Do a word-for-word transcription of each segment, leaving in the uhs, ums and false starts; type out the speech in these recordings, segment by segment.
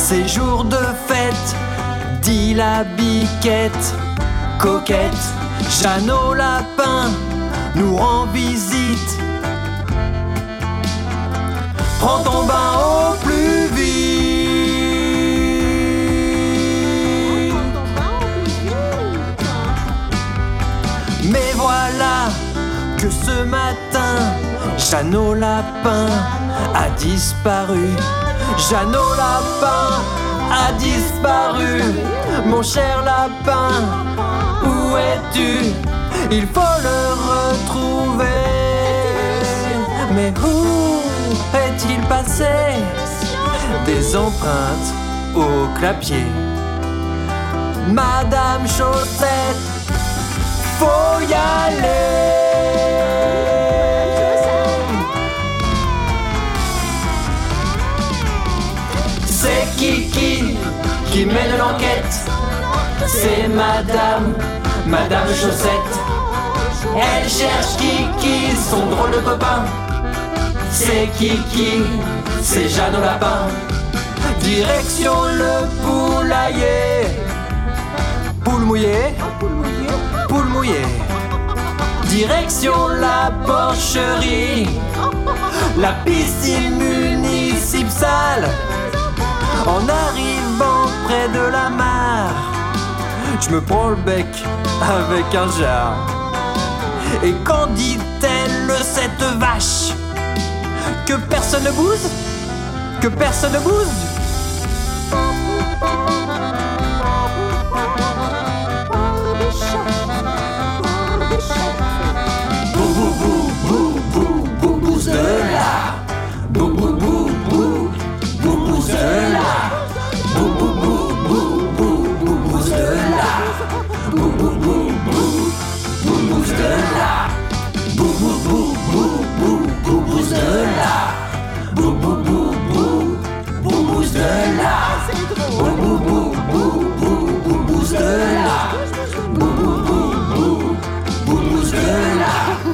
C'est jour de fête, dit la biquette. Coquette, Jeannot Lapin nous rend visite. Prends ton bain au plus vite. Mais voilà que ce matin, Jeannot Lapin a disparu. Jeannot Lapin a disparu. Mon cher lapin, où es-tu? Il faut le retrouver. Mais où est-il passé? Des empreintes au clapier. Madame Chaussette, faut y aller. C'est Kiki qui mène l'enquête. C'est Madame, Madame Chaussette. Elle cherche Kiki, son drôle de copain. C'est Kiki, c'est Jeannot Lapin. Direction le poulailler. Poule mouillée, poule mouillée. Direction la porcherie. La piscine municipale. En arrivant près de la mare, je me prends le bec avec un jar. Et quand dit-elle cette vache? Que personne ne bouse? Que personne ne bouse? Bou bou bou bou bou bou bouse de là. Bou bou bou bou bou bouse de là. Bou bou bou bou bou bou bouse de là. Bou bou bou bou bou bouse de là. Bou bou bou bou bou bou bouse de là. Bou bou bou bou bou bouse de là. Bou bou bou bou bou bou bouse de là. Bou bou bou bou bou bouse de là.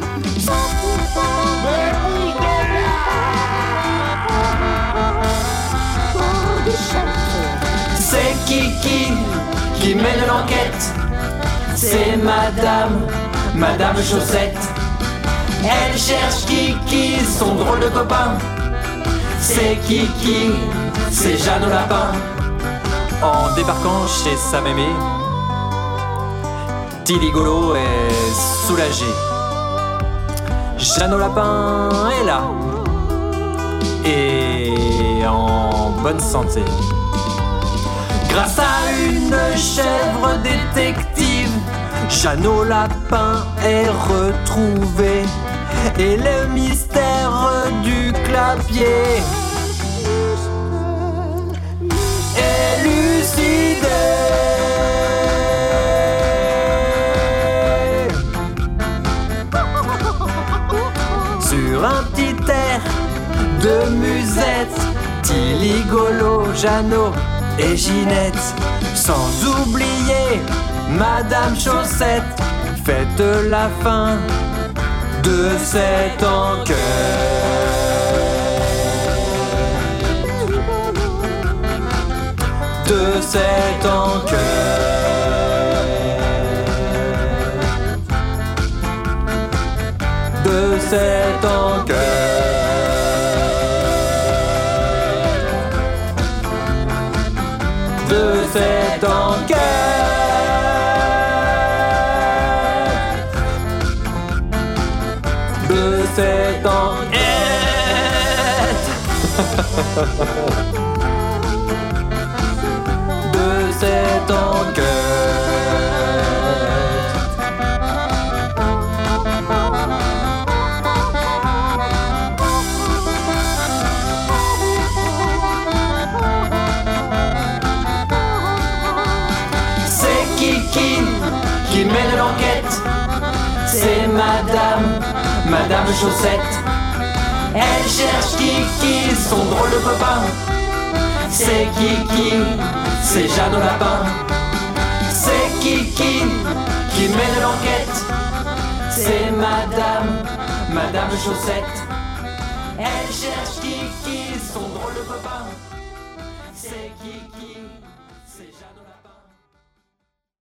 C'est Kiki qui mène l'enquête. C'est Madame, Madame Chaussette. Elle cherche Kiki, son drôle de copain. C'est Kiki, c'est Jeannot Lapin. En débarquant chez sa mémé, Tiligolo est soulagé. Jeannot Lapin est là et en bonne santé. Grâce à une chèvre détective, Jeannot Lapin est retrouvé et le mystère du clapier élucidé. Sur un petit air de musette, Tiligolo, Jeannot et Ginette, sans oublier Madame Chaussette, faites la fin de cette enquête. De cette enquête. De cette enquête. De cette enquête. De cette enquête. De cette enquête. Qui mène l'enquête, c'est Madame, Madame Chaussette. Elle cherche Kiki, son drôle de copain. C'est Kiki, c'est Jeannot Lapin. C'est Kiki qui mène l'enquête, c'est Madame, Madame Chaussette. Elle cherche Kiki, son drôle de copain. C'est Kiki, c'est Jeanne la